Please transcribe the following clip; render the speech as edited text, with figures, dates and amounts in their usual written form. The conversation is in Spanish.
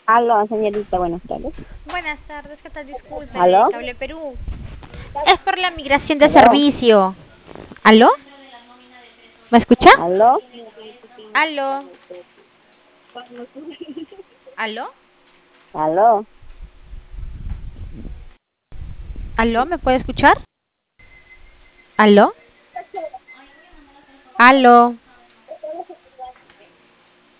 Aló, señorita, buenas tardes. Buenas tardes, ¿qué tal? Disculpe, de Aló, Cable Perú. Es por la migración de aló, servicio. ¿Aló? ¿Me escucha? aló, ¿Aló? ¿Aló? aló. ¿Aló? ¿Me puede escuchar? ¿Aló? ¿Aló?